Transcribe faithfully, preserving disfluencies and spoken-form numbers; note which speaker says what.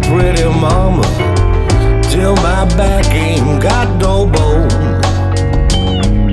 Speaker 1: pretty mama till my back ain't got no bone.